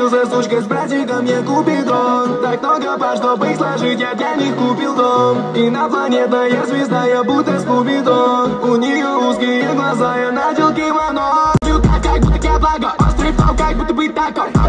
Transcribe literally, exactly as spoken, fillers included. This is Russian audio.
Родился сучка с братиком, я Купидон. Так много пар, чтобы их сложить, я для них купил дом. Инопланетная звезда, я будто Скуби-Ду. У нее узкие глаза, я надел кимоно. Так, как будто я благо, острый фау, как будто быть тако.